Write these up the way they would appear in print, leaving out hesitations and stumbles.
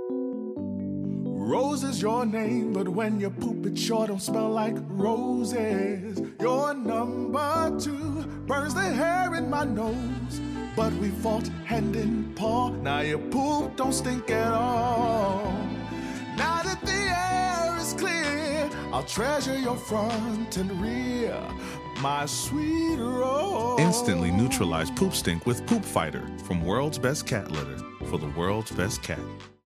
Rose is your name, but when you poop it sure don't smell like roses. You're number 2, burns the hair in my nose. But we fought hand in paw, now your poop don't stink at all. Now that the air is clear, I'll treasure your front and rear, my sweet Rose. Instantly neutralize poop stink with Poop Fighter from World's Best Cat Litter for the world's best cat.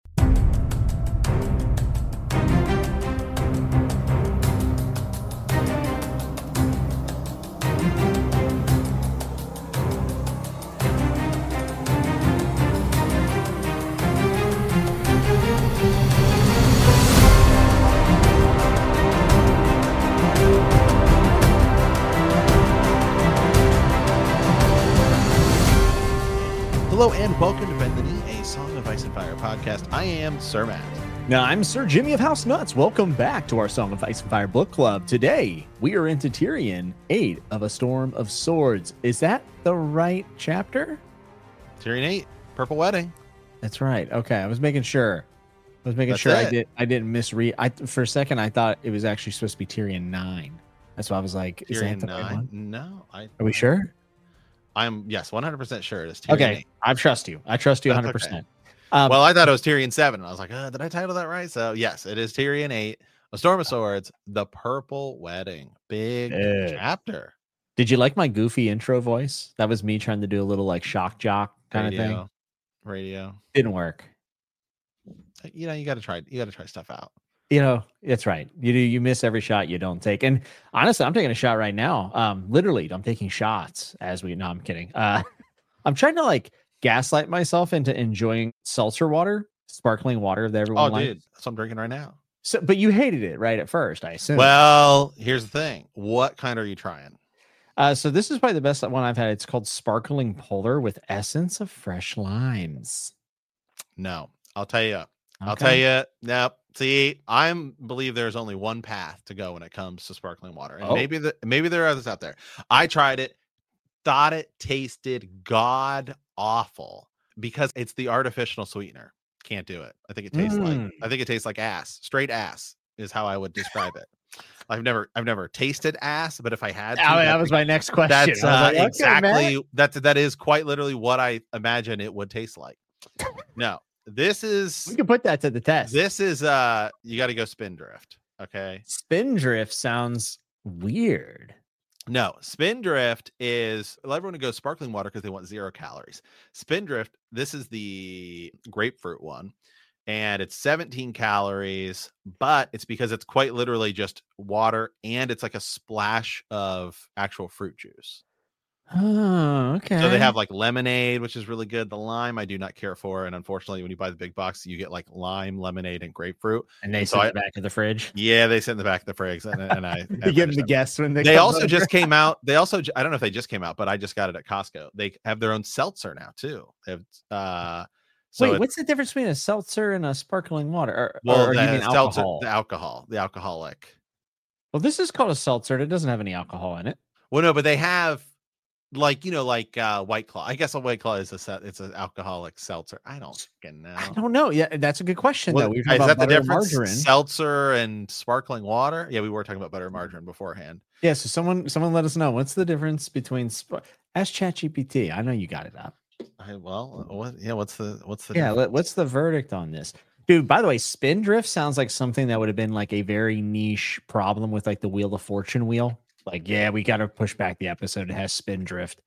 Hello and welcome to Bend the Knee, a Song of Ice and Fire podcast. I am Sir Matt. Now, I'm Sir Jimmy of House Nuts. Welcome back to our Song of Ice and Fire book club. Today, we are into Tyrion, 8 of A Storm of Swords. Is that the right chapter? Tyrion 8, Purple Wedding. That's right. Okay, I was making sure. I didn't misread. For a second, I thought it was actually supposed to be Tyrion 9. That's why I was like, is that Tyrion the right 9? one? No. Are we sure? I'm, yes, 100% sure it is Tyrion Okay, 8. I trust you. I trust you 100%. Okay. Well, I thought it was Tyrion 7. And I was like, did I title that right? So, yes, it is Tyrion 8, A Storm of Swords, The Purple Wedding. Big chapter. Did you like my goofy intro voice? That was me trying to do a little like shock jock kind of thing. Radio. Didn't work. You know, you got to try stuff out. You know, it's right. You miss every shot you don't take. And honestly, I'm taking a shot right now. Literally, I'm taking shots no, I'm kidding. I'm trying to like gaslight myself into enjoying seltzer water, sparkling water that everyone likes. Dude, that's what I'm drinking right now. So, but you hated it right at first, I assume. Well, here's the thing. What kind are you trying? So this is probably the best one I've had. It's called Sparkling Polar with essence of fresh limes. No, I'll tell you. Okay. Nope. See, I believe there's only one path to go when it comes to sparkling water, and maybe there are others out there. I tried it, thought it tasted god awful because it's the artificial sweetener. Can't do it. I think it tastes like ass. Straight ass is how I would describe it. I've never tasted ass, but if I had to, that was my next question. That's exactly that is quite literally what I imagine it would taste like. No. This is, we can put that to the test. This is you got to go Spindrift. Okay. Spindrift sounds weird. No, Spindrift is everyone to go sparkling water because they want 0 calories. Spindrift, this is the grapefruit one, and it's 17 calories, but it's because it's quite literally just water and it's like a splash of actual fruit juice. Oh, okay. So they have like lemonade, which is really good. The lime I do not care for, and unfortunately, when you buy the big box, you get like lime, lemonade, and grapefruit. And they sit in the back of the fridge. Yeah, they sit in the back of the fridge, and I you give them the guess when they also just came out. They also, I don't know if they just came out, but I just got it at Costco. They have their own seltzer now too. They have wait, what's the difference between a seltzer and a sparkling water? Or you mean seltzer, alcohol? the alcoholic. Well, this is called a seltzer. It doesn't have any alcohol in it. Well, no, but they have. Like White Claw. I guess a White Claw is it's an alcoholic seltzer. I don't fucking know. I don't know. Yeah, that's a good question. Though. Is that the difference? Seltzer and sparkling water? Yeah, we were talking about butter and margarine beforehand. Yeah, so someone let us know what's the difference between ask ChatGPT. I know you got it up. What's the what's the verdict on this? Dude, by the way, Spindrift sounds like something that would have been like a very niche problem with like the Wheel of Fortune wheel. Like, yeah, we got to push back the episode. It has Spindrift.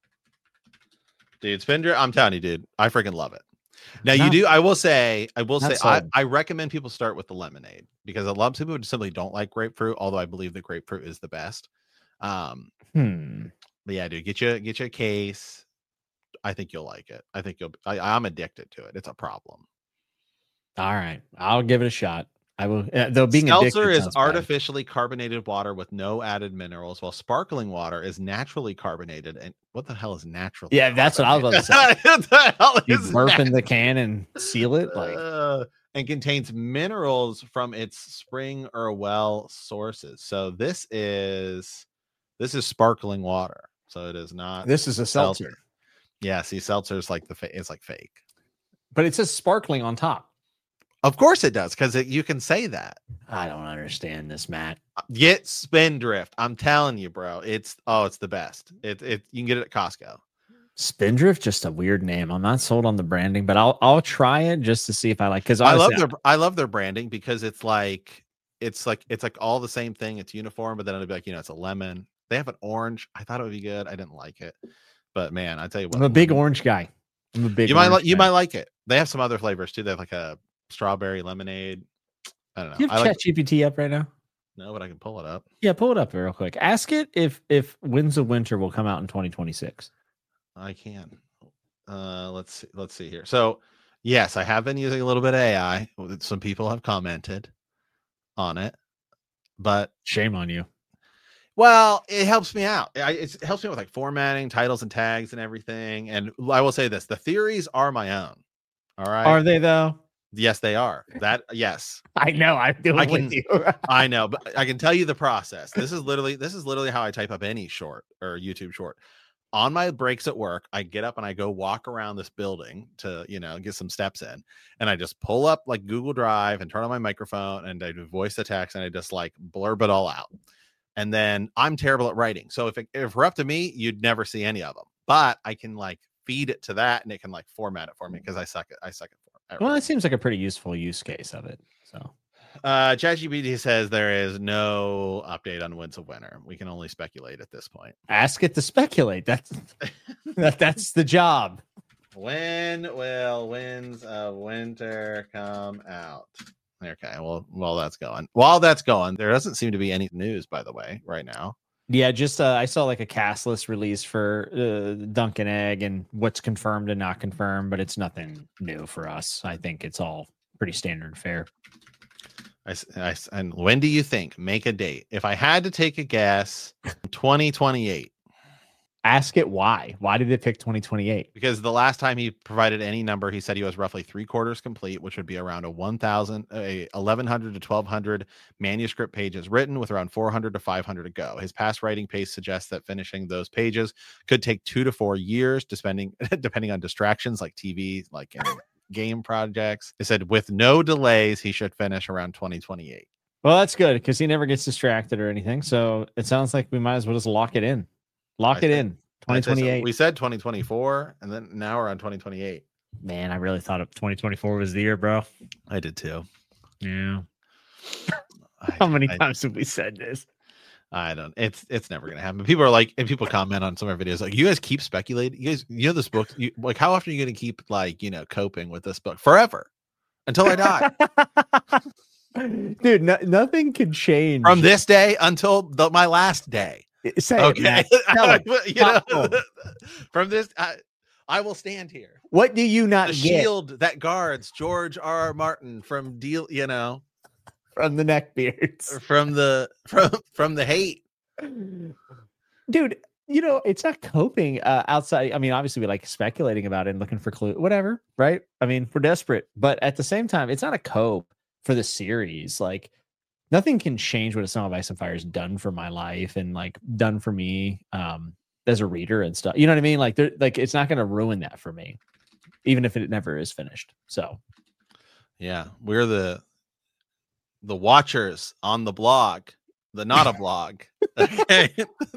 Dude, Spindrift, I'm telling you, dude, I freaking love it. Now, I will say, I recommend people start with the lemonade because a lot of people simply don't like grapefruit, although I believe the grapefruit is the best. But yeah, dude, get you a case. I think you'll like it. I think I'm addicted to it. It's a problem. All right. I'll give it a shot. I will. Though being seltzer is artificially carbonated water with no added minerals, while sparkling water is naturally carbonated. And what the hell is naturally? Yeah, that's what I was about to say. What the hell you burp in the can and seal it, and contains minerals from its spring or well sources. So this is sparkling water. So it is not. This is a seltzer. Yeah, see, seltzer is like it's like fake, but it says sparkling on top. Of course it does, because you can say that. I don't understand this, Matt. Get Spindrift. I'm telling you, bro. It's the best. You can get it at Costco. Spindrift, just a weird name. I'm not sold on the branding, but I'll try it just to see if I like. Because I love their branding because it's like all the same thing. It's uniform, but then it'll be like, it's a lemon. They have an orange. I thought it would be good. I didn't like it, but man, I tell you what, I'm a big orange guy. You might like it. They have some other flavors too. They have like a strawberry lemonade. I don't know. You have ChatGPT up right now? No, but I can pull it up. Yeah, pull it up real quick. Ask it if Winds of Winter will come out in 2026. I can. Let's see here. So, yes, I have been using a little bit of AI. Some people have commented on it, but shame on you. Well, it helps me out. It helps me with like formatting, titles, and tags, and everything. And I will say this: the theories are my own. All right, are they though? Yes, they are. Yes, I know. I'm doing with you. I know, but I can tell you the process. This is literally how I type up any short or YouTube short. On my breaks at work, I get up and I go walk around this building to, get some steps in. And I just pull up like Google Drive and turn on my microphone and I do voice to text and I just like blurb it all out. And then I'm terrible at writing. So if it were up to me, you'd never see any of them. But I can like feed it to that and it can like format it for me because I suck at format. Well, that seems like a pretty useful use case of it. So ChatGPT says there is no update on Winds of Winter. We can only speculate at this point. Ask it to speculate. That's the job. When will Winds of Winter come out? Okay, well, while that's going, there doesn't seem to be any news, by the way, right now. Yeah, just I saw like a cast list release for Dunk and Egg and what's confirmed and not confirmed, but it's nothing new for us. I think it's all pretty standard fare. And when do you think? Make a date. If I had to take a guess, 2028. Ask it why. Why did it pick 2028? Because the last time he provided any number, he said he was roughly 3/4 complete, which would be around 1,100 to 1,200 manuscript pages written, with around 400 to 500 to go. His past writing pace suggests that finishing those pages could take 2 to 4 years, depending on distractions like TV, like game projects. They said with no delays, he should finish around 2028. Well, that's good because he never gets distracted or anything. So it sounds like we might as well just lock it in. Lock it in. 2028. We said 2024, and then now we're on 2028. Man, I really thought 2024 was the year, bro. I did too. Yeah. How many times have we said this? I don't. It's never gonna happen. People are like, and people comment on some of our videos like, you guys keep speculating. You guys, this book. Like, how often are you gonna keep like coping with this book forever until I die? Dude, nothing can change from this day until my last day. Say okay. It, from this, I will stand here. What do you not get? Shield that guards George R.R. Martin from from the neckbeards, from the hate, dude. It's not coping outside. I mean, obviously we like speculating about it and looking for clue, whatever, right? I mean, we're desperate, but at the same time, it's not a cope for the series. Like, nothing can change what A Song of Ice and Fire has done for my life and like done for me as a reader and stuff. You know what I mean? Like, it's not going to ruin that for me, even if it never is finished. So, yeah, we're the watchers on the blog, the not a blog. Okay.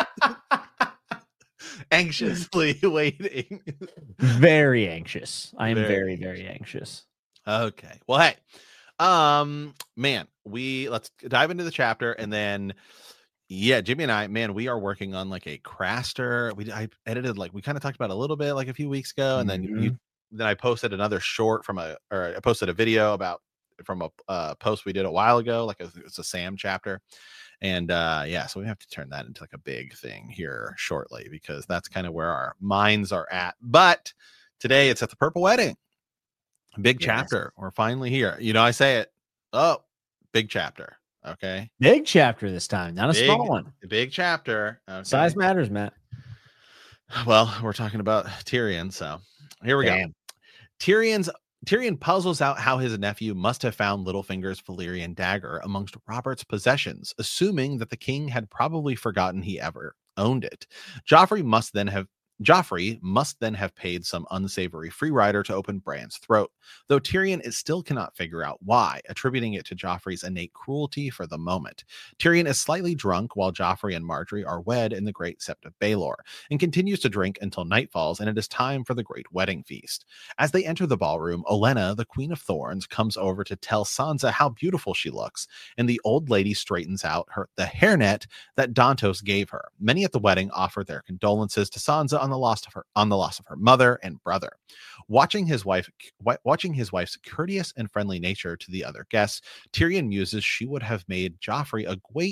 Anxiously waiting. Very anxious. I am very, very anxious. Okay. Well, hey. Man, let's dive into the chapter, and then Jimmy and I, man, we are working on like a Craster. I edited, like we kind of talked about a little bit like a few weeks ago, and then I posted another short I posted a video from a post we did a while ago, like it's a Sam chapter, and so we have to turn that into like a big thing here shortly because that's kind of where our minds are at. But today it's at the Purple Wedding. Big chapter. We're finally here. I say it. Oh, big chapter. Okay. Big chapter this time, not a small one. Big chapter. Okay. Size matters, Matt. Well, we're talking about Tyrion, so here we go. Tyrion puzzles out how his nephew must have found Littlefinger's Valyrian dagger amongst Robert's possessions, assuming that the king had probably forgotten he ever owned it. Joffrey must then have Joffrey must then have paid some unsavory free rider to open Bran's throat, though Tyrion still cannot figure out why, attributing it to Joffrey's innate cruelty for the moment. Tyrion is slightly drunk while Joffrey and Margaery are wed in the Great Sept of Baelor, and continues to drink until night falls and it is time for the great wedding feast. As they enter the ballroom, Olenna, the Queen of Thorns, comes over to tell Sansa how beautiful she looks, and the old lady straightens out the hairnet that Dantos gave her. Many at the wedding offer their condolences to Sansa on the loss of her mother and brother. Watching his wife's courteous and friendly nature to the other guests, Tyrion muses she would have made Joffrey a great.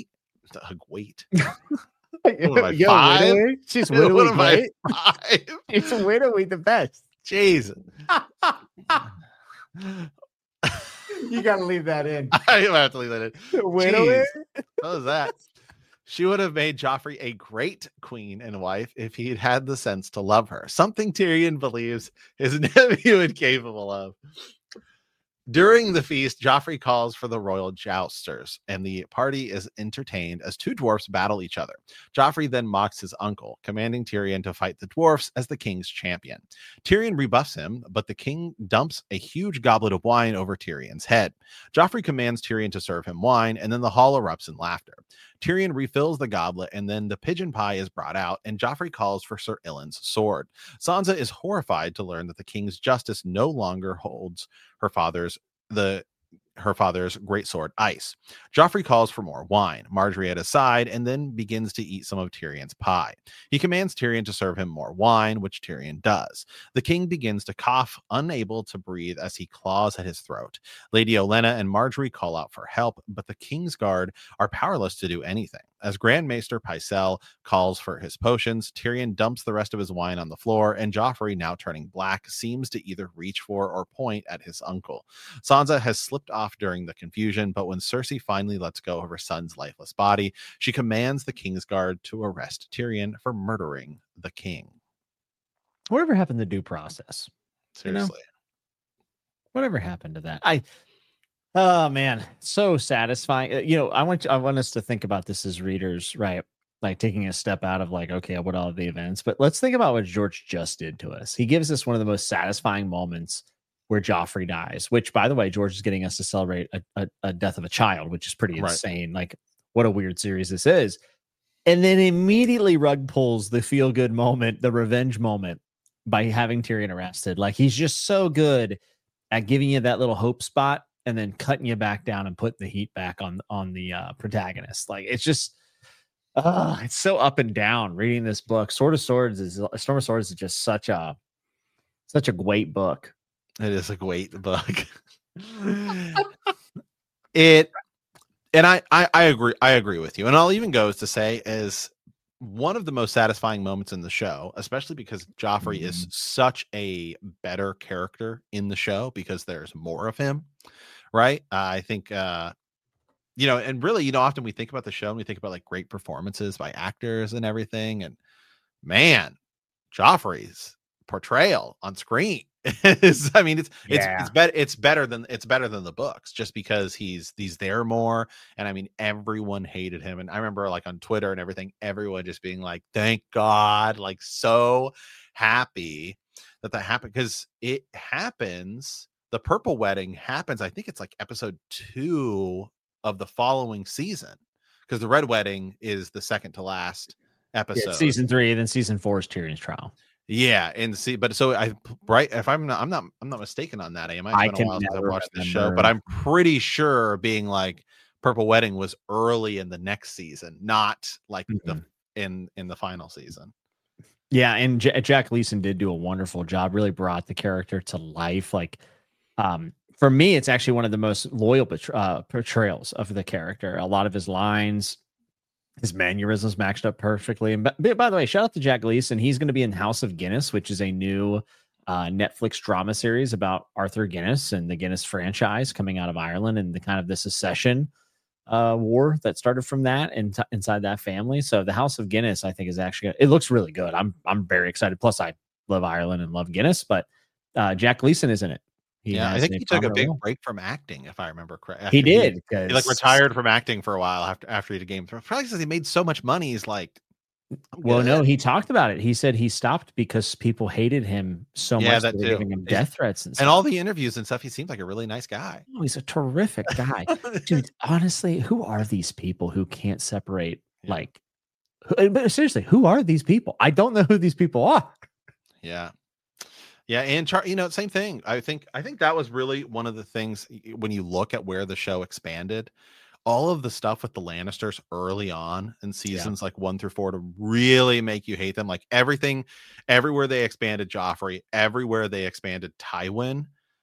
Widowy? She's widowy great. It's widowy the best. Jeez. You gotta leave that in. I have to leave that in. Widowy? What was that? She would have made Joffrey a great queen and wife if he'd had the sense to love her, something Tyrion believes his nephew is capable of. During the feast, Joffrey calls for the royal jousters, and the party is entertained as two dwarfs battle each other. Joffrey then mocks his uncle, commanding Tyrion to fight the dwarfs as the king's champion. Tyrion rebuffs him, but the king dumps a huge goblet of wine over Tyrion's head. Joffrey commands Tyrion to serve him wine, and then the hall erupts in laughter. Tyrion refills the goblet, and then the pigeon pie is brought out, and Joffrey calls for Sir Ilyn's sword. Sansa is horrified to learn that the king's justice no longer holds her father's great sword ice. Joffrey calls for more wine, Margaery at his side, and then begins to eat some of Tyrion's pie. He commands Tyrion to serve him more wine, which Tyrion does. The king begins to cough, unable to breathe as he claws at his throat. Lady Olenna and Margaery call out for help, but the king's guard are powerless to do anything. As Grand Maester Pycelle calls for his potions, Tyrion dumps the rest of his wine on the floor, and Joffrey, now turning black, seems to either reach for or point at his uncle. Sansa has slipped off during the confusion, but when Cersei finally lets go of her son's lifeless body, she commands the king's guard to arrest Tyrion for murdering the king. Whatever happened to due process? Seriously. You know? Whatever happened to that? Oh man, so satisfying. I want us to think about this as readers, right? Like taking a step out of like, okay, what are the events? But let's think about what George just did to us. He gives us one of the most satisfying moments where Joffrey dies, which, by the way, George is getting us to celebrate a death of a child, which is pretty insane. Like, what a weird series this is. And then immediately rug pulls the feel-good moment, the revenge moment, by having Tyrion arrested. Like, he's just so good at giving you that little hope spot and then cutting you back down and putting the heat back on the protagonist. Like, it's just, it's so up and down reading this book. Storm of Swords is just such a great book. It is a great book. And I agree with you. And I'll even go as to say is one of the most satisfying moments in the show, especially because Joffrey is such a better character in the show because there's more of him, right? I think, and really, often we think about the show and we think about like great performances by actors and everything. And man, Joffrey's portrayal on screen is, I mean, it's better than the books just because he's there more. And I mean, everyone hated him. And I remember like on Twitter and everything, everyone just being like, thank God, like so happy that happened, because it happens. The Purple Wedding happens. I think it's like episode 2 of the following season, because the Red Wedding is the second to last episode. Season 3, and then season 4 is Tyrion's trial. Yeah, and see, but so if I'm not mistaken on that, I might have been a while since I watched the show, but I'm pretty sure being like Purple Wedding was early in the next season, not like in the final season. Yeah, and Jack Leeson did do a wonderful job. Really brought the character to life. Like, for me, it's actually one of the most loyal portrayals of the character. A lot of his lines, his mannerisms matched up perfectly. And by the way, shout out to Jack Leeson. He's going to be in House of Guinness, which is a new Netflix drama series about Arthur Guinness and the Guinness franchise coming out of Ireland and the kind of the secession war that started from that and inside that family. So the House of Guinness, I think, is actually, it looks really good. I'm very excited. Plus, I love Ireland and love Guinness, but Jack Leeson is in it. I think he took a big break from acting, if I remember correctly. He did. He like retired from acting for a while after he did Game of Thrones. Probably because he made so much money. He's like, Well, no, he talked about it. He said he stopped because people hated him so much that they were giving him death threats and stuff. And all the interviews and stuff, he seems like a really nice guy. Oh, he's a terrific guy. Dude, honestly, who are these people who can't separate? Like, but seriously, who are these people? I don't know who these people are. Yeah. Yeah, and same thing. I think that was really one of the things when you look at where the show expanded. All of the stuff with the Lannisters early on in seasons like 1 through 4 to really make you hate them. Like everywhere they expanded Joffrey, everywhere they expanded Tywin.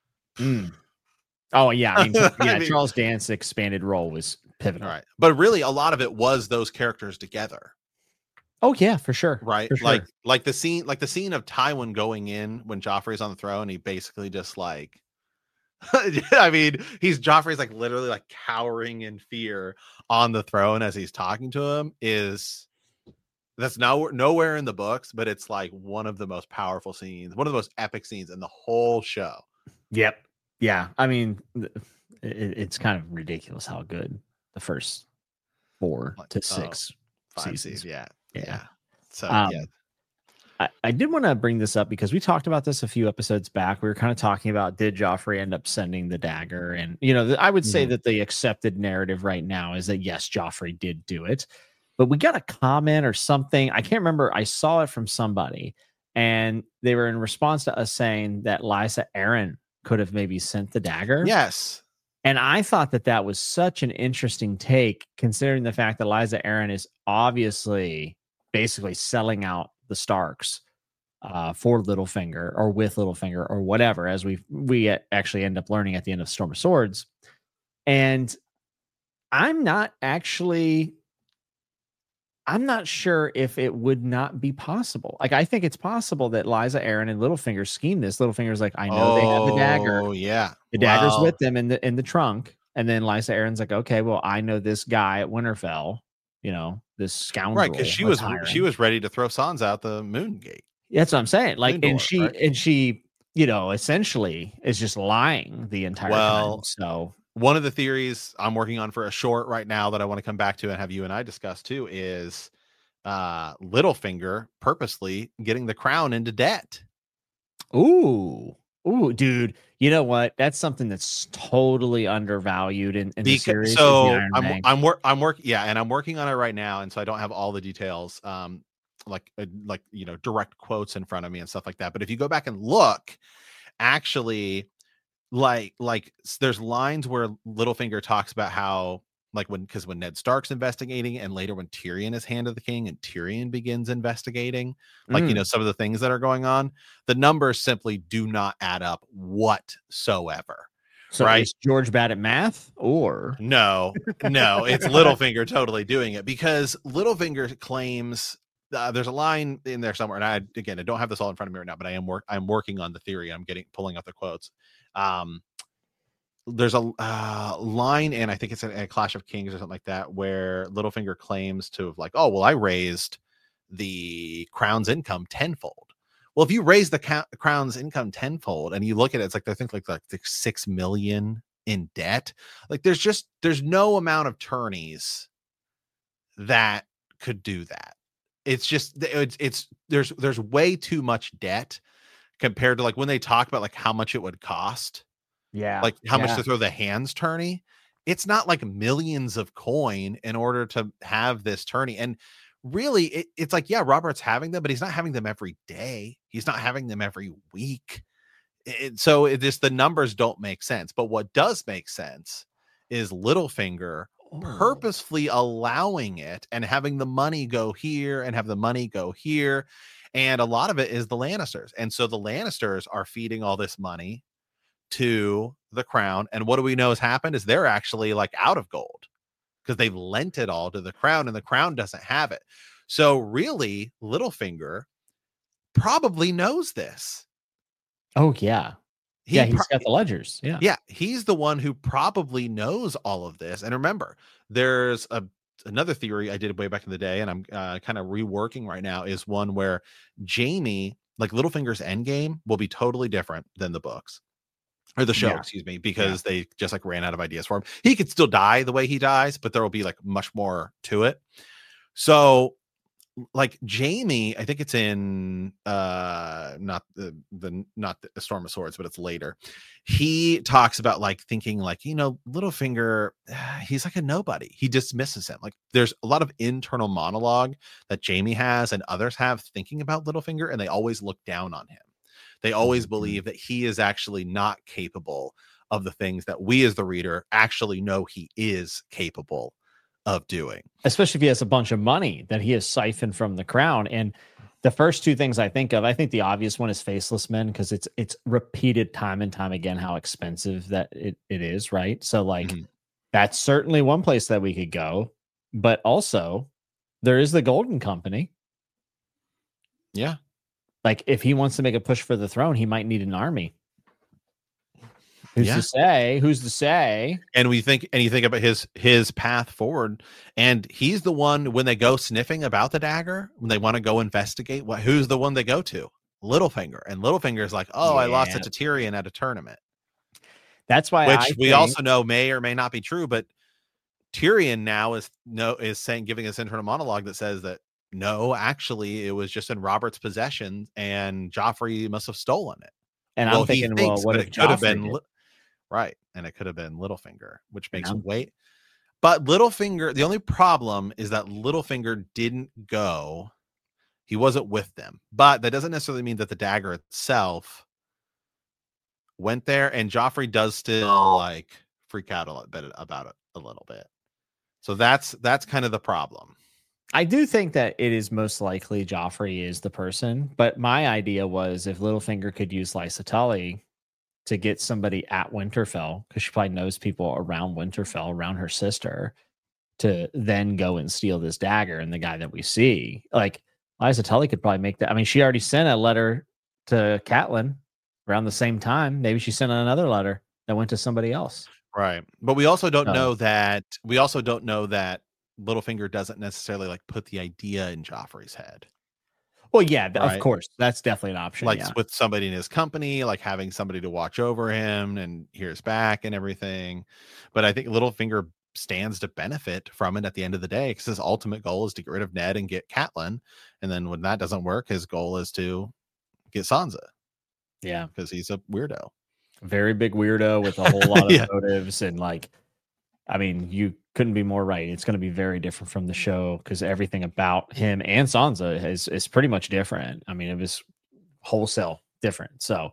Oh yeah, I mean, Charles Dance's expanded role was pivotal, right? But really, a lot of it was those characters together. Oh yeah, for sure. Right. For sure. Like the scene of Tywin going in when Joffrey's on the throne, he basically just like, I mean, Joffrey's like literally like cowering in fear on the throne as he's talking to him. That's nowhere in the books, but it's like one of the most powerful scenes, one of the most epic scenes in the whole show. Yep. Yeah. I mean, it's kind of ridiculous how good the first 4 to 6 seasons. Yeah. So I did want to bring this up because we talked about this a few episodes back. We were kind of talking about, did Joffrey end up sending the dagger? And, I would say that the accepted narrative right now is that, yes, Joffrey did do it. But we got a comment or something. I can't remember. I saw it from somebody. And they were in response to us saying that Lysa Arryn could have maybe sent the dagger. Yes. And I thought that was such an interesting take, considering the fact that Lysa Arryn is obviously basically selling out the Starks for Littlefinger or with Littlefinger or whatever, as we actually end up learning at the end of Storm of Swords. And I'm not sure if it would not be possible. Like, I think it's possible that Lysa Arryn and Littlefinger schemed this. Littlefinger's like, I know they have the dagger. Oh yeah, the dagger's with them in the trunk. And then Lysa Arryn's like, okay, well, I know this guy at Winterfell. This scoundrel, right? Because she was ready to throw Sansa out the Moon Gate. That's what I'm saying. Like, and she, essentially is just lying the entire time. So one of the theories I'm working on for a short right now that I want to come back to and have you and I discuss too is Littlefinger purposely getting the crown into debt. Ooh, dude. You know what? That's something that's totally undervalued in the series. So I'm working on it right now, and so I don't have all the details, like direct quotes in front of me and stuff like that. But if you go back and look, actually, like there's lines where Littlefinger talks about how when Ned Stark's investigating, and later when Tyrion is Hand of the King and Tyrion begins investigating, some of the things that are going on, the numbers simply do not add up whatsoever. So right? Is George bad at math, or no, it's Littlefinger totally doing it, because Littlefinger claims there's a line in there somewhere, and I don't have this all in front of me right now, but I'm working on the theory. I'm pulling up the quotes. There's a line, and I think it's in a Clash of Kings or something like that, where Littlefinger claims to have I raised the crown's income tenfold. Well, if you raise the crown's income tenfold and you look at it, it's like, I think like 6 million in debt. Like there's no amount of tourneys that could do that. It's just, there's way too much debt compared to when they talk about how much it would cost. Yeah. Like how much to throw the hands tourney. It's not like millions of coin in order to have this tourney. And really it's Robert's having them, but he's not having them every day. He's not having them every week. So the numbers don't make sense. But what does make sense is Littlefinger purposefully allowing it and having the money go here and have the money go here. And a lot of it is the Lannisters. And so the Lannisters are feeding all this money to the crown, and what do we know has happened is they're actually out of gold because they've lent it all to the crown, and the crown doesn't have it. So really, Littlefinger probably knows this. Oh yeah, he's got the ledgers. Yeah, he's the one who probably knows all of this. And remember, there's another theory I did way back in the day, and I'm kind of reworking right now, is one where Jaime, Littlefinger's endgame, will be totally different than the books. Or the show, excuse me, because they just ran out of ideas for him. He could still die the way he dies, but there will be much more to it. So like Jamie, I think it's in not the Storm of Swords, but it's later. He talks about like thinking like, Littlefinger, he's like a nobody. He dismisses him. Like there's a lot of internal monologue that Jamie has and others have thinking about Littlefinger, and they always look down on him. They always believe that he is actually not capable of the things that we as the reader actually know he is capable of doing. Especially if he has a bunch of money that he has siphoned from the crown. And the first two things I think of, I think the obvious one is Faceless Men, because it's repeated time and time again how expensive that it is, right? So like that's certainly one place that we could go. But also there is the Golden Company. Yeah. Like if he wants to make a push for the throne, he might need an army. Who's to say? Who's to say? And you think about his path forward, and he's the one when they go sniffing about the dagger, when they want to go investigate, who's the one they go to? Littlefinger. And Littlefinger's like, I lost it to Tyrion at a tournament. That's why we also know may or may not be true, but Tyrion now is giving us internal monologue that says that no, actually, it was just in Robert's possession, and Joffrey must have stolen it. And I'm thinking, what if it could have been right? And it could have been Littlefinger, which makes it wait. But Littlefinger, the only problem is that Littlefinger didn't go; he wasn't with them. But that doesn't necessarily mean that the dagger itself went there. And Joffrey does still like freak out about it a little bit. So that's kind of the problem. I do think that it is most likely Joffrey is the person, but my idea was if Littlefinger could use Lysa Tully to get somebody at Winterfell, because she probably knows people around Winterfell, around her sister, to then go and steal this dagger. And the guy that we see, like Lysa Tully could probably make that. I mean, she already sent a letter to Catelyn around the same time. Maybe she sent another letter that went to somebody else. Right. But we also don't know that Littlefinger doesn't necessarily like put the idea in Joffrey's head. Well, yeah, of course, that's definitely an option. Like with somebody in his company, like having somebody to watch over him and hear his back and everything. But I think Littlefinger stands to benefit from it at the end of the day, because his ultimate goal is to get rid of Ned and get Catelyn. And then when that doesn't work, his goal is to get Sansa. Yeah, because he's a weirdo, very big weirdo with a whole lot of motives and like. I mean, you couldn't be more right. It's going to be very different from the show because everything about him and Sansa is pretty much different. I mean, it was wholesale different. So,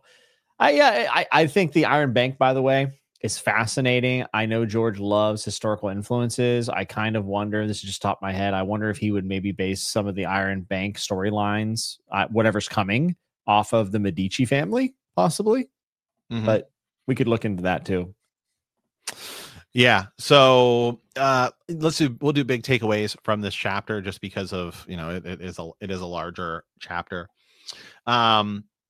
I think the Iron Bank, by the way, is fascinating. I know George loves historical influences. I kind of wonder, this is just top of my head, I wonder if he would maybe base some of the Iron Bank storylines, whatever's coming, off of the Medici family, possibly. But we could look into that too. Yeah. So we'll do big takeaways from this chapter just because of, it is a larger chapter. Yeah.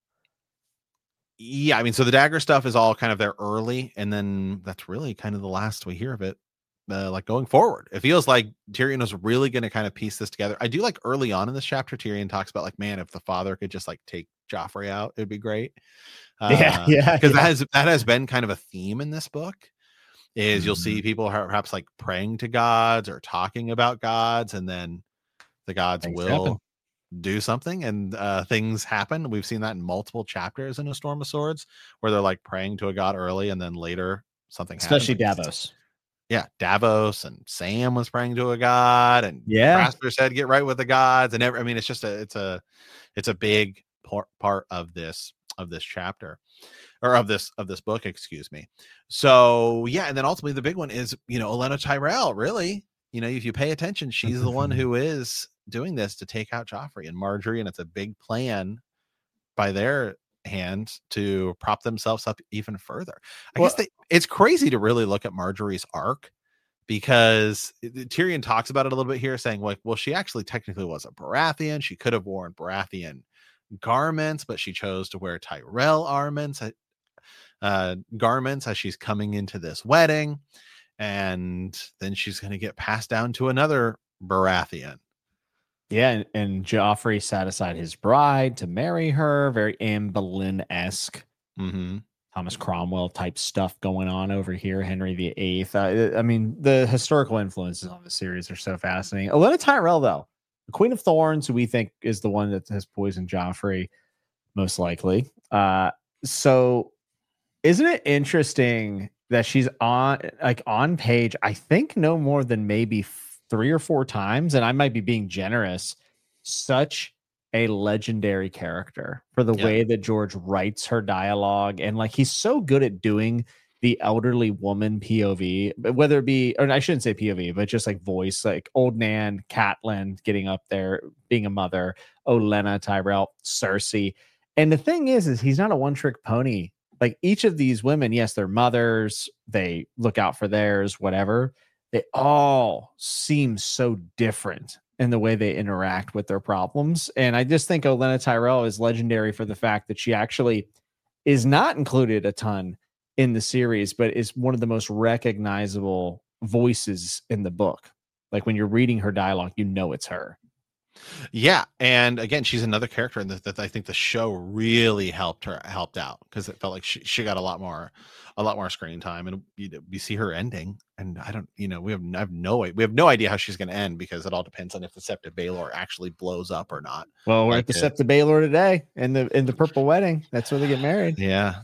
I mean, so the dagger stuff is all kind of there early, and then that's really kind of the last we hear of it. Like going forward, it feels like Tyrion was really going to kind of piece this together. I do like early on in this chapter, Tyrion talks about like, man, if the father could just like take Joffrey out, it'd be great. Because that has been kind of a theme in this book. Is you'll see people perhaps like praying to gods or talking about gods, and then the gods will do something, and things happen. We've seen that in multiple chapters in A Storm of Swords, where they're like praying to a god early, and then later something happens. Especially Davos. Yeah, Davos and Sam was praying to a god, and Craster said, "Get right with the gods." And it's just it's a big part of this chapter. Or of this book, excuse me. So yeah, and then ultimately the big one is, Olenna Tyrell. Really, if you pay attention, she's the one who is doing this to take out Joffrey and Marjorie, and it's a big plan by their hand to prop themselves up even further. I guess it's crazy to really look at Marjorie's arc, because Tyrion talks about it a little bit here, saying like, well, she actually technically was a Baratheon. She could have worn Baratheon garments, but she chose to wear Tyrell garments as she's coming into this wedding, and then she's going to get passed down to another Baratheon. Yeah, and Joffrey sat aside his bride to marry her. Very Anne Boleyn-esque, Thomas Cromwell type stuff going on over here. Henry VIII. I mean, the historical influences on the series are so fascinating. Olenna Tyrell, though, the Queen of Thorns, who we think is the one that has poisoned Joffrey, most likely. So isn't it interesting that she's on page, I think no more than maybe 3 or 4 times, and I might be being generous, such a legendary character for the way that George writes her dialogue. And like, he's so good at doing the elderly woman POV, whether it be, or I shouldn't say POV, but just like voice, like old Nan, Catelyn getting up there, being a mother, Olenna, Tyrell, Cersei. And the thing is he's not a one-trick pony. Like, each of these women, yes, they're mothers, they look out for theirs, whatever. They all seem so different in the way they interact with their problems. And I just think Olenna Tyrell is legendary for the fact that she actually is not included a ton in the series, but is one of the most recognizable voices in the book. Like, when you're reading her dialogue, you know it's her. Yeah, and again, she's another character in that I think the show really helped out, because it felt like she got a lot more screen time, and we see her ending, and I don't, we have no idea how she's going to end, because it all depends on if the Sept of Baelor actually blows up or not. Well, we're at the Sept of Baelor today in the Purple Wedding. That's where they get married. Yeah.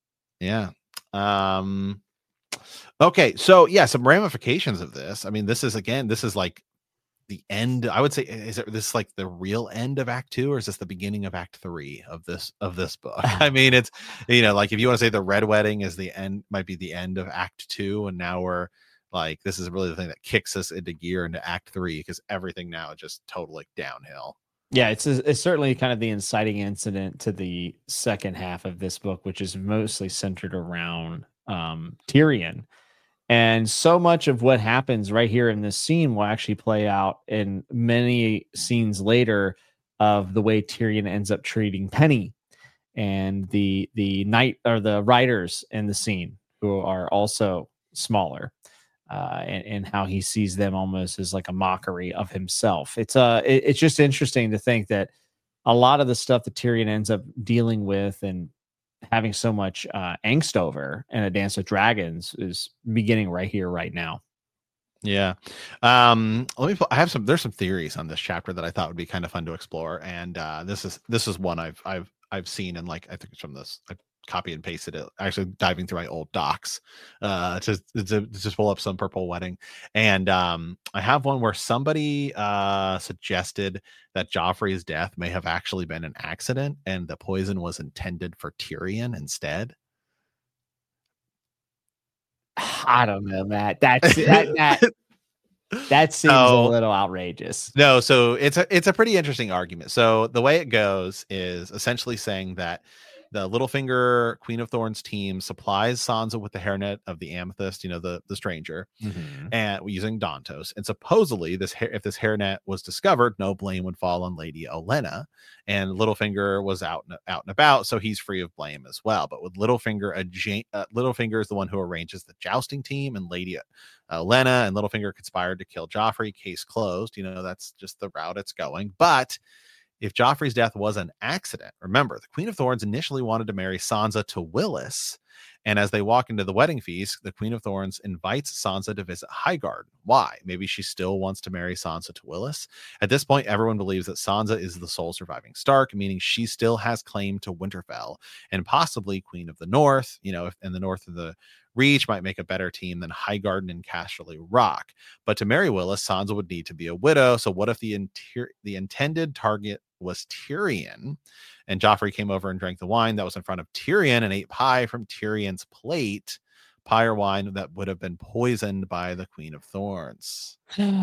Okay, so yeah, some ramifications of this. I mean, this is like the end. I would say, is this like the real end of Act 2, or is this the beginning of Act 3 of this book? I mean, it's, like, if you want to say the Red Wedding is the end, might be the end of Act 2, and now we're like, this is really the thing that kicks us into gear into Act 3, because everything now is just totally downhill. Yeah, it's certainly kind of the inciting incident to the second half of this book, which is mostly centered around Tyrion. And so much of what happens right here in this scene will actually play out in many scenes later of the way Tyrion ends up treating Penny and the knight, or the riders in the scene, who are also smaller, and how he sees them almost as like a mockery of himself. It's just interesting to think that a lot of the stuff that Tyrion ends up dealing with and having so much angst over in A Dance with Dragons is beginning right here, right now. Yeah. There's some theories on this chapter that I thought would be kind of fun to explore. And this is one I've seen, and like, I think it's from this, I copy and pasted it, actually diving through my old docs to just pull up some Purple Wedding. And I have one where somebody suggested that Joffrey's death may have actually been an accident, and the poison was intended for Tyrion instead. I don't know, Matt. That seems a little outrageous. No, so it's a pretty interesting argument. So the way it goes is essentially saying that the Littlefinger Queen of Thorns team supplies Sansa with the hairnet of the Amethyst, the stranger, and using Dantos. And supposedly, if this hairnet was discovered, no blame would fall on Lady Olenna. And Littlefinger was out and about, so he's free of blame as well. But with Littlefinger, Littlefinger is the one who arranges the jousting team, and Lady Olenna and Littlefinger conspired to kill Joffrey. Case closed. That's just the route it's going. But if Joffrey's death was an accident, remember, the Queen of Thorns initially wanted to marry Sansa to Willis, and as they walk into the wedding feast, the Queen of Thorns invites Sansa to visit Highgarden. Why? Maybe she still wants to marry Sansa to Willis. At this point, everyone believes that Sansa is the sole surviving Stark, meaning she still has claim to Winterfell, and possibly Queen of the North. If in the North of the Reach might make a better team than Highgarden and Casterly Rock. But to marry Willis, Sansa would need to be a widow. So what if the intended target was Tyrion, and Joffrey came over and drank the wine that was in front of Tyrion and ate pie from Tyrion's plate, pie or wine that would have been poisoned by the Queen of Thorns?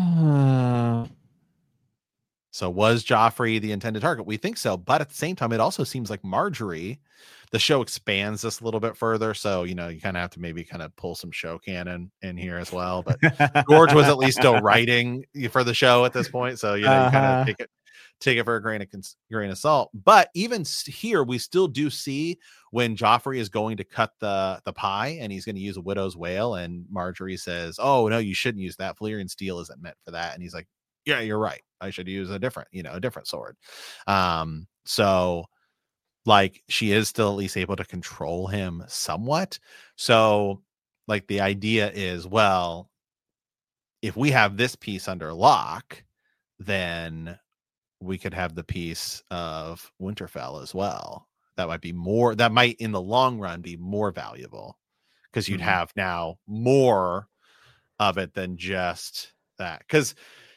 So was Joffrey the intended target? We think so, but at the same time, it also seems like Marjorie, the show expands this a little bit further. So, you kind of have to maybe kind of pull some show canon in here as well. But George was at least still writing for the show at this point. So, you kind of take it for a grain of salt. But even here, we still do see when Joffrey is going to cut the pie, and he's going to use a widow's wail, and Marjorie says, "Oh no, you shouldn't use that. Valyrian steel isn't meant for that." And he's like, "Yeah, you're right. I should use a different sword." So like, she is still at least able to control him somewhat. So like, the idea is, well, if we have this piece under lock, then we could have the piece of Winterfell as well. That might in the long run be more valuable, because you'd have now more of it than just that. Because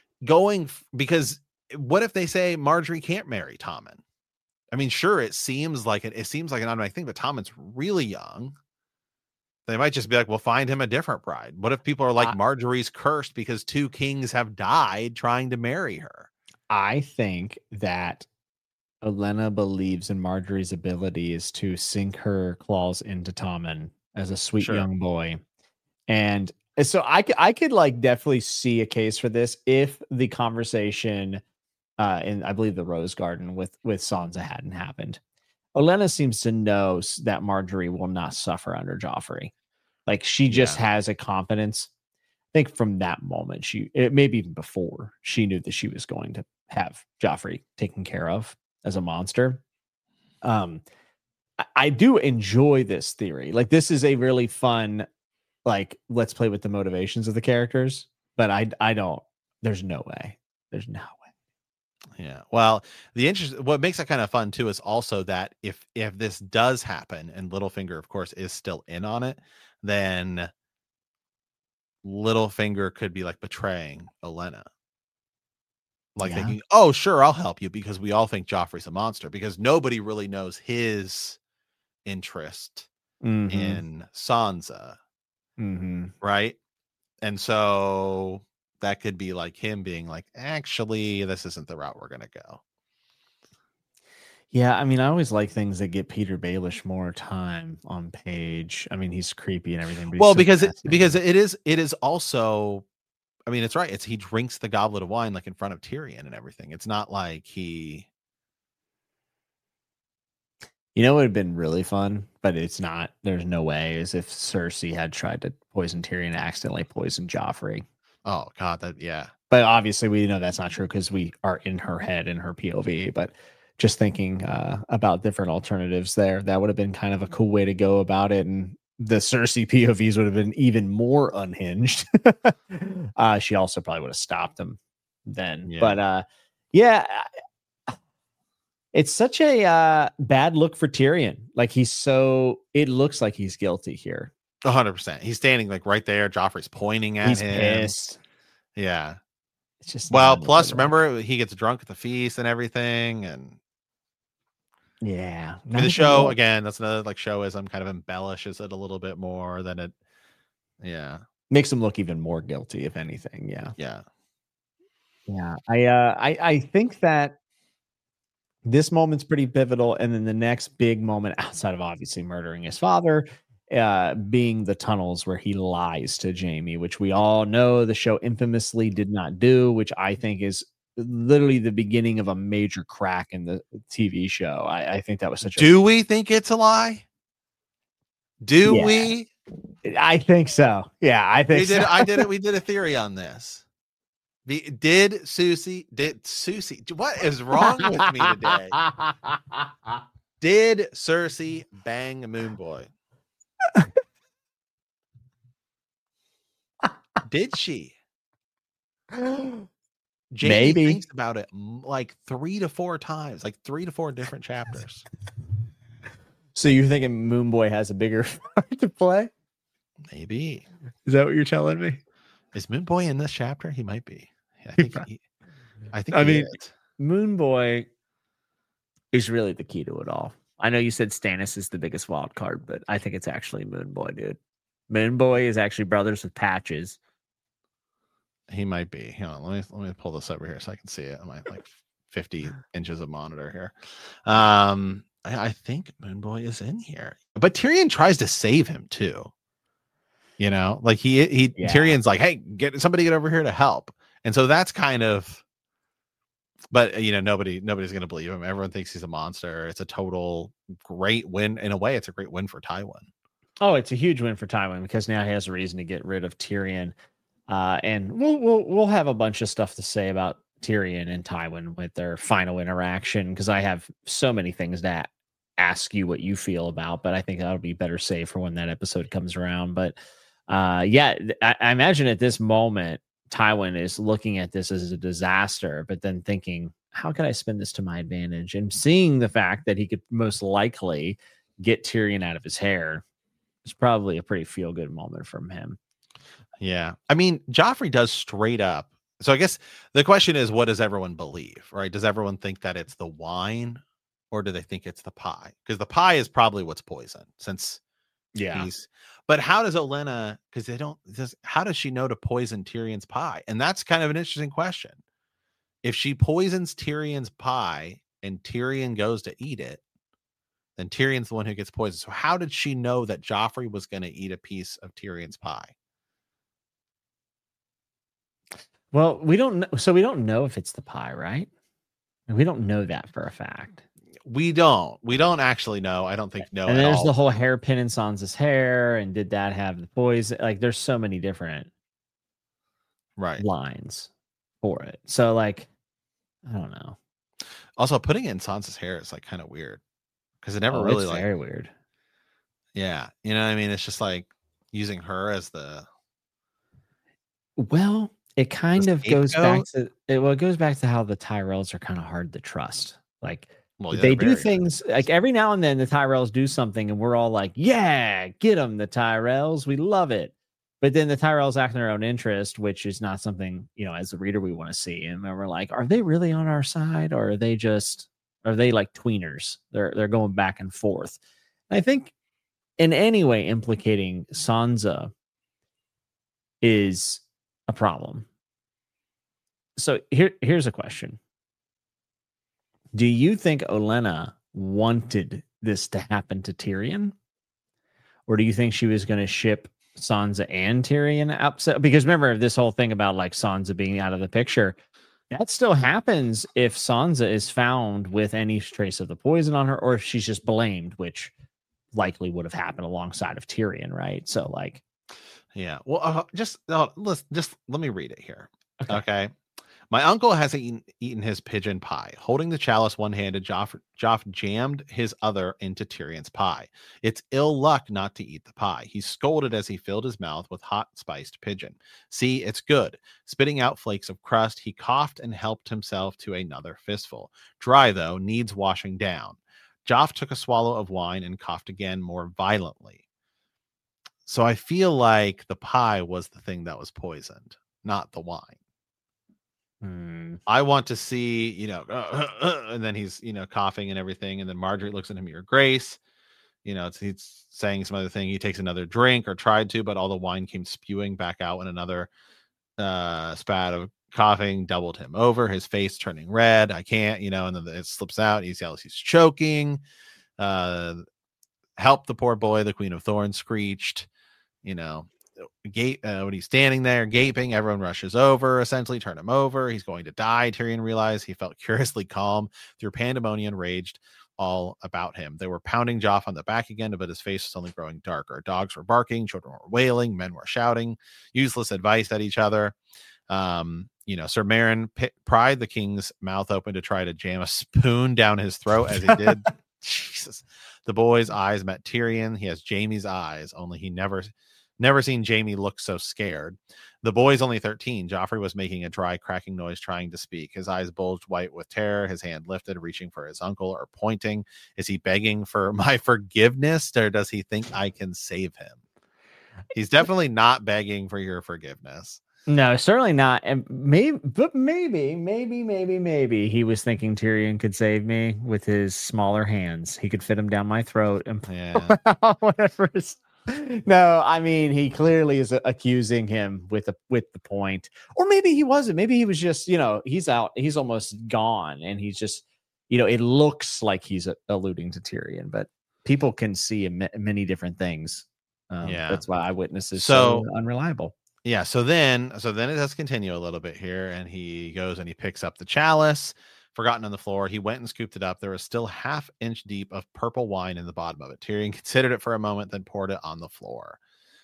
what if they say Marjorie can't marry Tommen? I mean, sure, it seems like an automatic thing, but Tommen's really young. They might just be like, "We'll find him a different bride." What if people are like, Marjorie's cursed because 2 kings have died trying to marry her? I think that Olenna believes in Marjorie's abilities to sink her claws into Tommen as a sweet young boy. And so I could like definitely see a case for this if the conversation in, I believe, the Rose Garden with Sansa hadn't happened. Olenna seems to know that Marjorie will not suffer under Joffrey. Like, she just has a confidence. I think from that moment, maybe even before, she knew that she was going to have Joffrey taken care of as a monster. I do enjoy this theory. Like, this is a really fun, like, let's play with the motivations of the characters. But I don't. There's no way. There's no way. Yeah. Well, what makes it kind of fun too is also that if this does happen, and Littlefinger, of course, is still in on it, then Littlefinger could be like betraying Olenna. Like thinking, "Oh, sure, I'll help you," because we all think Joffrey's a monster, because nobody really knows his interest in Sansa. Right? And so that could be like him being like, "Actually, this isn't the route we're going to go." Yeah, I mean, I always like things that get Peter Baelish more time on page. I mean, he's creepy and everything. But well, because it is also, I mean, it's right. He drinks the goblet of wine like in front of Tyrion and everything. It's not like he. You know, it would have been really fun, but it's not. There's no way. As if Cersei had tried to poison Tyrion and accidentally poisoned Joffrey. Oh God, yeah. But obviously, we know that's not true because we are in her head, in her POV. But just thinking about different alternatives there, that would have been kind of a cool way to go about it. And the Cersei POVs would have been even more unhinged. She also probably would have stopped him then. Yeah. But it's such a bad look for Tyrion. Like, it looks like he's guilty here. 100%. He's standing like right there. Joffrey's pointing at him. He's pissed. Yeah. It's just, well, plus remember, he gets drunk at the feast and everything. And yeah, the show again, that's another like showism, kind of embellishes it a little bit more than it. Yeah. Makes him look even more guilty, if anything. Yeah. Yeah. Yeah. I think that this moment's pretty pivotal. And then the next big moment, outside of obviously murdering his father, being the tunnels where he lies to Jaime, which we all know the show infamously did not do, which I think is literally the beginning of a major crack in the TV show. I think that was such Do we think it's a lie? Do we? I think so. Yeah, I think we did a theory on this. Did Susie, what is wrong with me today? Did Cersei bang Moon Boy? Did she? Jaime Maybe thinks about it like 3 to 4 times, like 3 to 4 different chapters. So you're thinking Moon Boy has a bigger part to play? Maybe. Is that what you're telling me? Is Moon Boy in this chapter? He might be. I mean, Moon Boy is really the key to it all. I know you said Stannis is the biggest wild card, but I think it's actually Moon Boy, dude. Moon Boy is actually brothers with Patches. He might be. Hang on, let me pull this over here so I can see it on my like 50 inches of monitor here. I think Moon Boy is in here, but Tyrion tries to save him too. You know, like Tyrion's like, "Hey, get over here to help," and so that's kind of. But you know, nobody's going to believe him. Everyone thinks he's a monster. It's a total great win. In a way, it's a great win for Tywin. Oh, it's a huge win for Tywin because now he has a reason to get rid of Tyrion. And we'll have a bunch of stuff to say about Tyrion and Tywin with their final interaction, because I have so many things to ask you what you feel about, but I think that'll be better saved for when that episode comes around. But I imagine at this moment, Tywin is looking at this as a disaster, but then thinking, how could I spin this to my advantage? And seeing the fact that he could most likely get Tyrion out of his hair is probably a pretty feel good moment from him. Yeah. I mean, Joffrey does straight up. So I guess the question is, what does everyone believe, right? Does everyone think that it's the wine or do they think it's the pie? Because the pie is probably what's poisoned since but how does Olenna, because how does she know to poison Tyrion's pie? And that's kind of an interesting question. If she poisons Tyrion's pie and Tyrion goes to eat it, then Tyrion's the one who gets poisoned. So how did she know that Joffrey was going to eat a piece of Tyrion's pie? Well, we don't know. So we don't know if it's the pie, right? We don't know that for a fact. We don't actually know. I don't think no. And there's the whole hairpin in Sansa's hair, and did that have the poison? Like, there's so many different lines for it. So, like, I don't know. Also, putting it in Sansa's hair is like kind of weird because it never really it's very weird. Yeah, you know what I mean. It's just like using her as the. Well, it kind of goes back to it goes back to how the Tyrells are kind of hard to trust. Like. Well, yeah, they do things like every now and then the Tyrells do something and we're all like, yeah, get them, the Tyrells. We love it. But then the Tyrells act in their own interest, which is not something, as a reader we want to see. And we're like, are they really on our side? Or are they like tweeners? They're going back and forth. And I think in any way implicating Sansa is a problem. So here's a question. Do you think Olenna wanted this to happen to Tyrion? Or do you think she was going to ship Sansa and Tyrion upset? Because remember this whole thing about like Sansa being out of the picture, that still happens if Sansa is found with any trace of the poison on her, or if she's just blamed, which likely would have happened alongside of Tyrion, right? So like, yeah. Well, let me read it here. Okay. My uncle has eaten his pigeon pie. Holding the chalice one-handed, Joff jammed his other into Tyrion's pie. It's ill luck not to eat the pie. He scolded as he filled his mouth with hot spiced pigeon. See, it's good. Spitting out flakes of crust, he coughed and helped himself to another fistful. Dry, though, needs washing down. Joff took a swallow of wine and coughed again more violently. So I feel like the pie was the thing that was poisoned, not the wine. I want to see, and then he's, coughing and everything. And then Margaery looks at him, Your Grace, he's saying some other thing. He takes another drink or tried to, but all the wine came spewing back out and another spat of coughing doubled him over, his face turning red. I can't, and then it slips out. He yells, he's choking. Help the poor boy, the Queen of Thorns screeched, when he's standing there gaping, everyone rushes over, essentially turn him over. He's going to die. Tyrion realized he felt curiously calm through pandemonium raged all about him. They were pounding Joff on the back again, but his face was only growing darker. Dogs were barking, children were wailing, men were shouting useless advice at each other. Sir Meryn pried the king's mouth open to try to jam a spoon down his throat as he did. Jesus. The boy's eyes met Tyrion. He has Jaime's eyes, only he never seen Jaime look so scared. The boy's only 13. Joffrey was making a dry, cracking noise trying to speak. His eyes bulged white with terror, his hand lifted, reaching for his uncle or pointing. Is he begging for my forgiveness, or does he think I can save him? He's definitely not begging for your forgiveness. No, certainly not. And maybe he was thinking Tyrion could save me with his smaller hands. He could fit him down my throat and whatever. No, I mean, he clearly is accusing him with the point, or maybe he wasn't. Maybe he was just, he's out. He's almost gone, and he's just, it looks like he's alluding to Tyrion, but people can see many different things. That's why eyewitnesses so unreliable. Yeah. So then it does continue a little bit here, and he goes and he picks up the chalice. Forgotten on the floor. He went and scooped it up. There was still half-inch deep of purple wine in the bottom of it. Tyrion considered it for a moment, then poured it on the floor.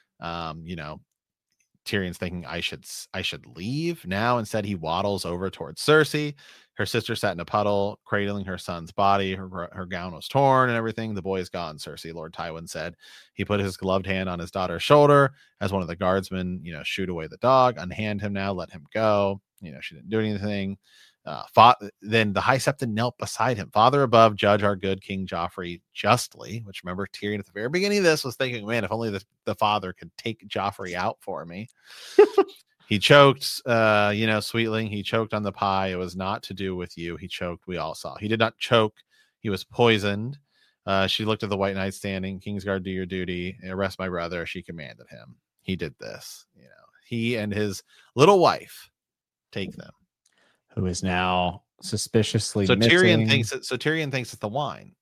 Tyrion's thinking, I should leave now. Instead, he waddles over towards Cersei. Her sister sat in a puddle, cradling her son's body. Her gown was torn and everything. The boy is gone, Cersei, Lord Tywin said. He put his gloved hand on his daughter's shoulder as one of the guardsmen, shoot away the dog. Unhand him now, let him go. She didn't do anything. Then the High Septon knelt beside him. Father above, judge our good King Joffrey justly. Which, remember, Tyrion at the very beginning of this was thinking, man, if only the father could take Joffrey out for me. He choked, Sweetling. He choked on the pie. It was not to do with you. He choked. We all saw. He did not choke. He was poisoned. She looked at the White Knight standing. Kingsguard, do your duty. Arrest my brother. She commanded him. He did this. He and his little wife take them. Who is now suspiciously so missing. Tyrion thinks it's the wine.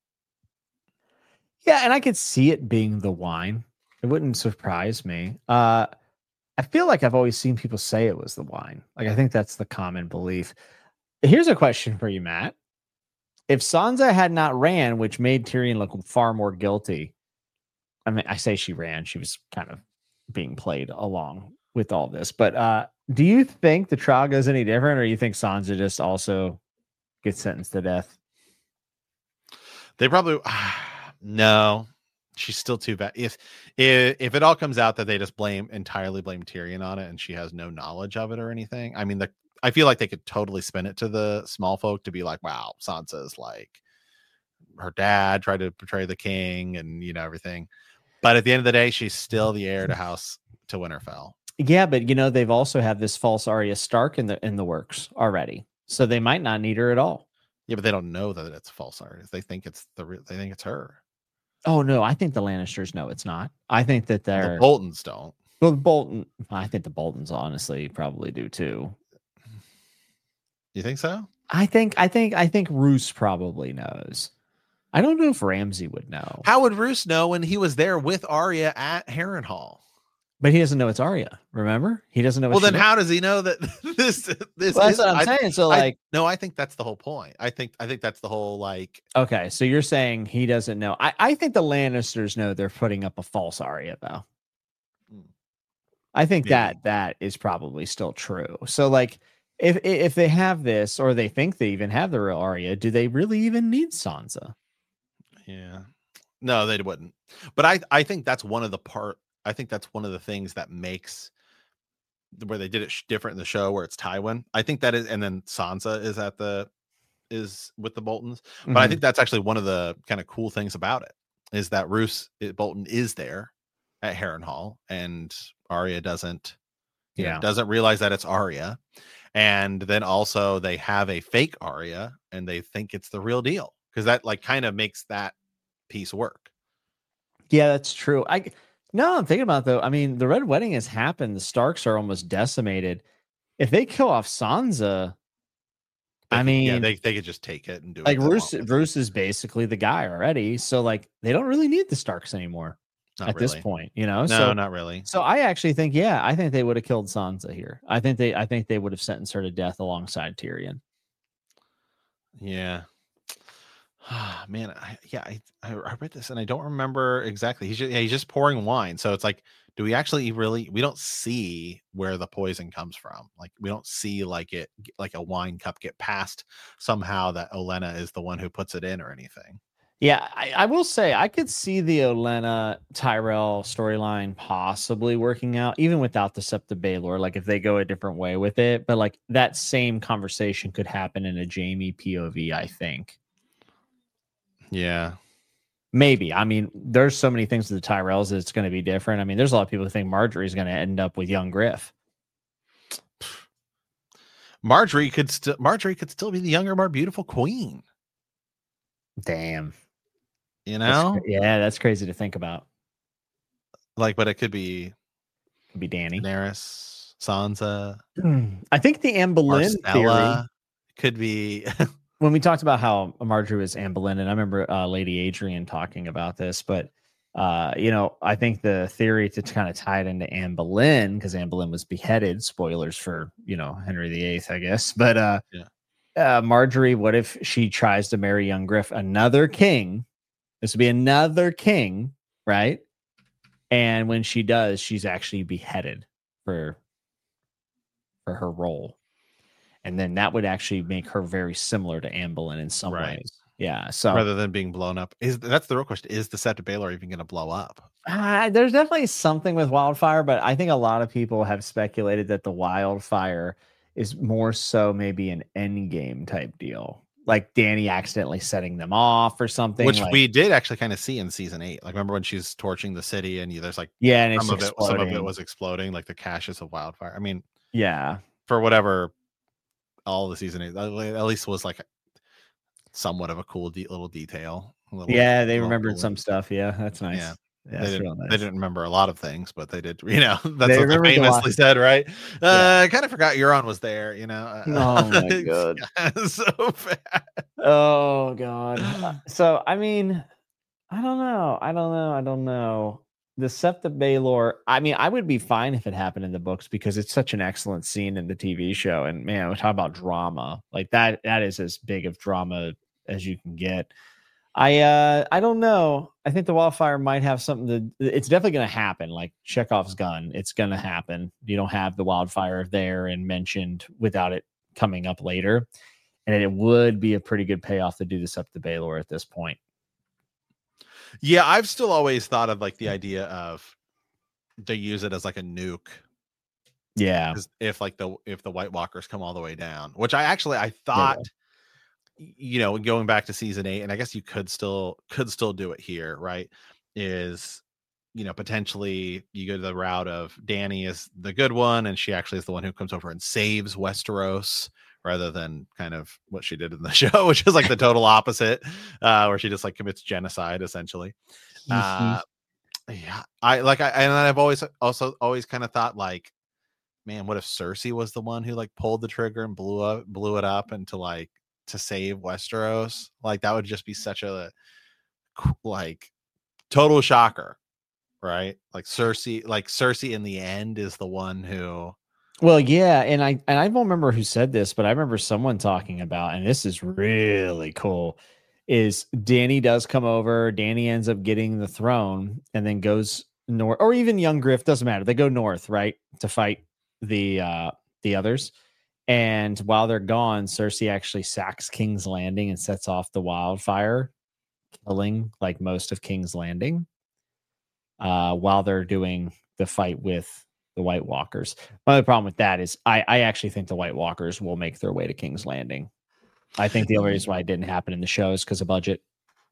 Yeah, and I could see it being the wine. It wouldn't surprise me. I feel like I've always seen people say it was the wine. Like, I think that's the common belief. Here's a question for you, Matt. If Sansa had not ran, which made Tyrion look far more guilty, I mean, I say she ran. She was kind of being played along with all this. But do you think the trial goes any different, or you think Sansa just also gets sentenced to death? They probably no. She's still too bad. If it all comes out that they just entirely blame Tyrion on it, and she has no knowledge of it or anything, I mean, I feel like they could totally spin it to the small folk to be like, wow, Sansa's like her dad tried to betray the king and everything. But at the end of the day, she's still the heir to Winterfell. Yeah, but they've also had this false Arya Stark in the works already, so they might not need her at all. Yeah, but they don't know that it's false Arya. They think it's her. Oh no, I think the Lannisters know it's not. I think that the Boltons don't. Well, I think the Boltons honestly probably do too. You think so? I think Roose probably knows. I don't know if Ramsay would know. How would Roose know when he was there with Arya at Harrenhal? But he doesn't know it's Arya. Remember, he doesn't know. Well, then how does he know that this? Well, that's what I'm saying. So, I think that's the whole point. I think that's the whole like. Okay, so you're saying he doesn't know. I think the Lannisters know they're putting up a false Arya, though. I think that is probably still true. So, like, if they have this, or they think they even have the real Arya, do they really even need Sansa? Yeah, no, they wouldn't. But I think that's one of the I think that's one of the things that makes where they did it different in the show, where it's Tywin. I think that is, and then Sansa is with the Boltons. But I think that's actually one of the kind of cool things about it, is that Bolton is there at Harrenhal, and Arya doesn't realize that it's Arya. And then also they have a fake Arya, and they think it's the real deal, because that like kind of makes that piece work. Yeah, that's true. No, I'm thinking about it, though. I mean, the Red Wedding has happened. The Starks are almost decimated. If they kill off Sansa, they could just take it and do it. Like Roose is basically the guy already, so like they don't really need the Starks anymore this point, No, not really. So I actually think, I think they would have killed Sansa here. I think they would have sentenced her to death alongside Tyrion. Yeah. Man, I read this and I don't remember exactly. He's just pouring wine. So it's like, do we actually we don't see where the poison comes from. Like, we don't see like a wine cup get passed somehow that Olenna is the one who puts it in or anything. Yeah, I will say I could see the Olenna Tyrell storyline possibly working out even without the Sept of Baelor, like if they go a different way with it. But like that same conversation could happen in a Jaime POV, I think. Yeah, maybe. I mean, there's so many things with the Tyrells that it's going to be different. I mean, there's a lot of people who think Marjorie is going to end up with young Griff. Marjorie could still be the younger, more beautiful queen. Damn. That's crazy to think about. Like, but it could be Dany, Daenerys, Sansa. I think the Anne Boleyn theory could be. When we talked about how Marjorie was Anne Boleyn, and I remember Lady Adrian talking about this, but I think the theory to kind of tie it into Anne Boleyn, because Anne Boleyn was beheaded. Spoilers for Henry VIII, I guess. But Marjorie, what if she tries to marry young Griff, another king? This would be another king, right? And when she does, she's actually beheaded for her role. And then that would actually make her very similar to Anne Boleyn in some ways. Yeah. So rather than being blown up, that's the real question. Is the Sept of Baelor even going to blow up? There's definitely something with wildfire, but I think a lot of people have speculated that the wildfire is more so maybe an end game type deal, like Danny accidentally setting them off or something, which like, we did actually kind of see in season 8. Like, remember when she's torching the city and there's like yeah, and it's some of it exploding. was exploding, like the caches of wildfire. I mean, Yeah, for whatever, all the season 8 at least was like somewhat of a cool little detail. Yeah, they remembered some stuff. Yeah, that's nice. Yeah. Yeah, They real nice. didn't remember a lot of things, but they did, you know, that's They what they remembered a lot. famously said, right? Yeah. I kind of forgot Euron was there, you know. Oh my god. So bad. Oh god. So I mean, I don't know. The Sept of Baelor, I mean, I would be fine if it happened in the books because it's such an excellent scene in the TV show. And man, we're talking about drama. Like that is as big of drama as you can get. I don't know. I think the wildfire might have something it's definitely going to happen. Like Chekhov's gun, it's going to happen. You don't have the wildfire there and mentioned without it coming up later. And it would be a pretty good payoff to do this up to Baelor at this point. Yeah, I've still always thought of like the idea of they use it as like a nuke. Yeah. If the White Walkers come all the way down, which I thought, you know, going back to season 8, and I guess you could still do it here, right? Is, you know, potentially you go to the route of Dany is the good one, and she actually is the one who comes over and saves Westeros, rather than kind of what she did in the show, which is like the total opposite, where she just like commits genocide essentially. Yeah, I've always kind of thought like, man, what if Cersei was the one who like pulled the trigger and blew it up and to save Westeros? Like that would just be such a like total shocker, right? Like Cersei in the end is the one who. Well, yeah, and I don't remember who said this, but I remember someone talking about, and this is really cool, is Dany does come over, Dany ends up getting the throne, and then goes north, or even young Griff, doesn't matter. They go north, right, to fight the others. And while they're gone, Cersei actually sacks King's Landing and sets off the wildfire, killing like most of King's Landing, while they're doing the fight with the White Walkers. My only problem with that is I actually think the White Walkers will make their way to King's Landing. I think the only reason why it didn't happen in the show is because of budget.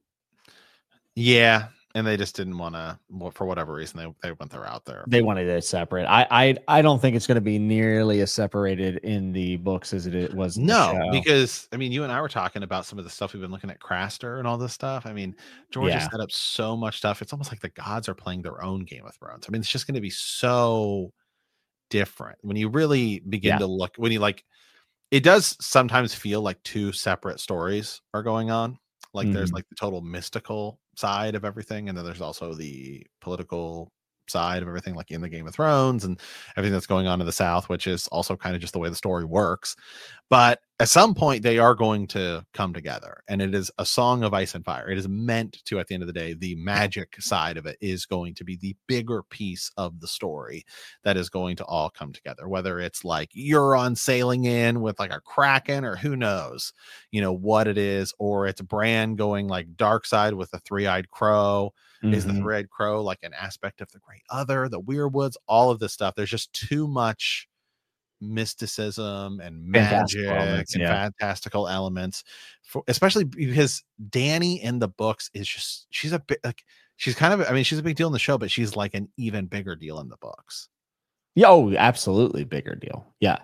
Yeah, and they just didn't want to, for whatever reason, they went their route there. They wanted it separate. I don't think it's going to be nearly as separated in the books as it was in the show. Because I mean, you and I were talking about some of the stuff we've been looking at Craster and all this stuff. I mean, George has set up so much stuff. It's almost like the gods are playing their own Game of Thrones. I mean, it's just going to be so different when you really begin to look. When you like, it does sometimes feel like two separate stories are going on. Like there's like the total mystical side of everything, and then there's also the political side of everything, like in the Game of Thrones and everything that's going on in the South, which is also kind of just the way the story works. But at some point they are going to come together, and it is a Song of Ice and Fire. It is meant to, at the end of the day, the magic side of it is going to be the bigger piece of the story that is going to all come together, whether it's like Euron sailing in with like a Kraken, or who knows, you know, what it is, or it's Bran going like dark side with a three-eyed crow. Is the three-eyed crow like an aspect of the Great Other, the Weirwoods, all of this stuff? There's just too much mysticism and magic and fantastical elements, especially because Dany in the books is just, she's a bit like, she's kind of, I mean, she's a big deal in the show, but she's like an even bigger deal in the books. Yeah, oh, absolutely bigger deal. Yeah.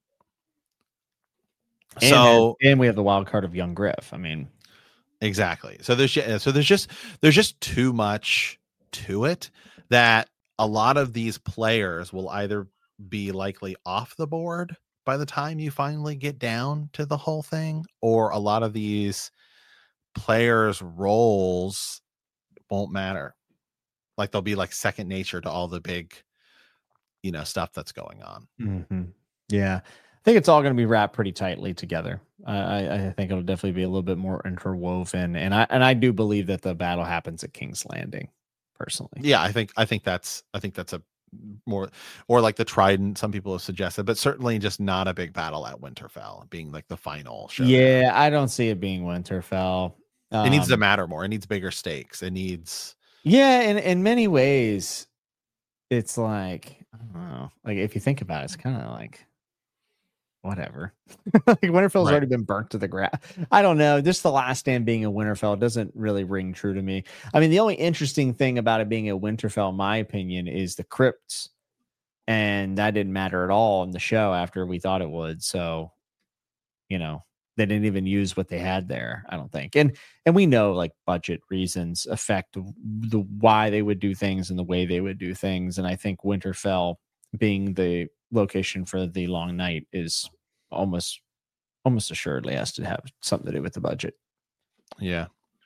And we have the wild card of young Griff. I mean, exactly. So there's just too much to it that a lot of these players will either be likely off the board by the time you finally get down to the whole thing, or a lot of these players' roles won't matter. Like they'll be like second nature to all the big, you know, stuff that's going on. Yeah. I think it's all going to be wrapped pretty tightly together. I think it'll definitely be a little bit more interwoven, and I do believe that the battle happens at King's Landing, personally. Yeah, I think that's a more, or like the Trident, some people have suggested, but certainly just not a big battle at Winterfell being like the final show. Yeah, I don't see it being Winterfell. It needs to matter more. It needs bigger stakes. It needs, in many ways, it's like, I don't know, like if you think about it, it's kind of like whatever. Like Winterfell's already been burnt to the ground. I don't know. Just The Last Stand being a Winterfell doesn't really ring true to me. I mean, the only interesting thing about it being a Winterfell, in my opinion, is the crypts. And that didn't matter at all in the show after we thought it would. So, you know, they didn't even use what they had there, I don't think. And we know like budget reasons affect the why they would do things and the way they would do things. And I think Winterfell being the location for the Long Night is almost assuredly has to have something to do with the budget. Yeah.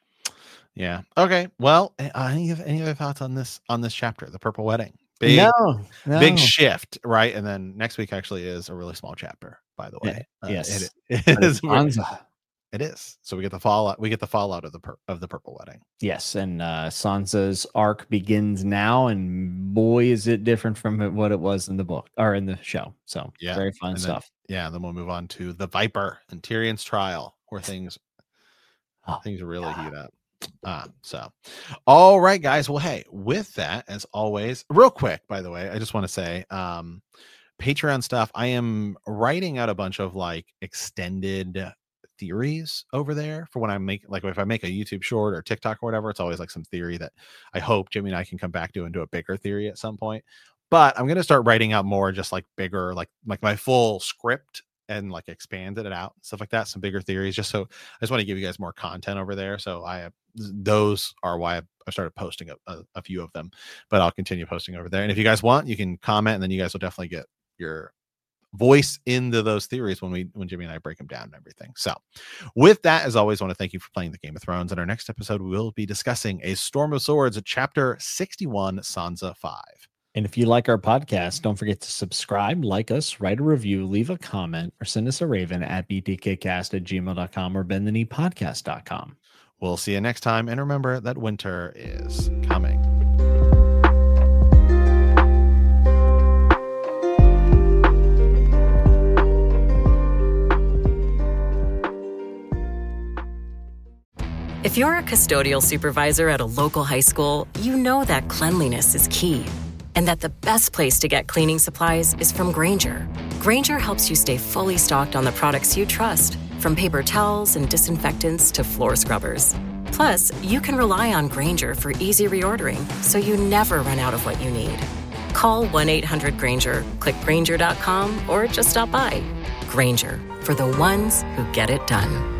Okay. Well, any other thoughts on this chapter, the Purple Wedding? Big shift, right? And then next week actually is a really small chapter, by the way. Yes, it is. It is. So we get the fallout. We get the fallout of the Purple Wedding. Yes, and Sansa's arc begins now, and boy, is it different from what it was in the book or in the show. So very fun stuff. Then we'll move on to the Viper and Tyrion's trial, where things really heat up. So all right, guys. Well, hey, with that, as always, real quick, by the way, I just want to say Patreon stuff. I am writing out a bunch of like extended theories over there for when I make, like, if I make a YouTube short or TikTok or whatever, it's always like some theory that I hope Jimmy and I can come back to and do a bigger theory at some point. But I'm going to start writing out more just like bigger, like my full script and like expanded it out, stuff like that, some bigger theories, just so I just want to give you guys more content over there. So those are why I started posting a few of them, but I'll continue posting over there. And if you guys want, you can comment, and then you guys will definitely get your voice into those theories when Jimmy and I break them down and everything. So with that, as always, I want to thank you for playing the Game of Thrones. In our next episode, we will be discussing A Storm of Swords, chapter 61, Sansa 5. And if you like our podcast, don't forget to subscribe, like us, write a review, leave a comment, or send us a raven at btkcast@gmail.com or bendthekneepodcast.com. We'll see you next time. And remember that winter is coming. If you're a custodial supervisor at a local high school, you know that cleanliness is key, and that the best place to get cleaning supplies is from Grainger. Grainger helps you stay fully stocked on the products you trust, from paper towels and disinfectants to floor scrubbers. Plus, you can rely on Grainger for easy reordering, so you never run out of what you need. Call 1-800-GRAINGER, click Grainger.com, or just stop by. Grainger, for the ones who get it done.